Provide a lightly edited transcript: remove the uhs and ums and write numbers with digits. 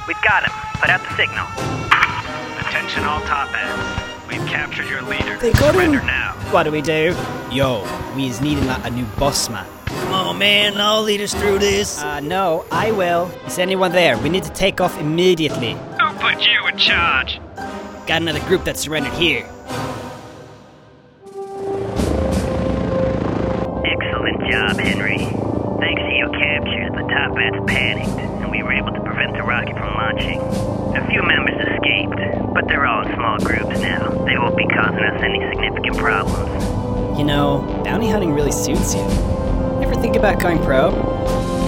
We've got him. Put out the signal. Attention all top ends. We've captured your leader. They got him. Surrender now. What do we do? Yo, we is needing like a new boss man. Come on, man, I'll lead us through this. No, I will. Is anyone there? We need to take off immediately. Who put you in charge? Got another group that surrendered here. Excellent job, Henry. Thanks to your capture, the top bats panicked, and we were able to prevent the rocket from launching. A few members escaped, but they're all in small groups now. They won't be causing us any significant problems. You know, bounty hunting really suits you. Ever think about going pro?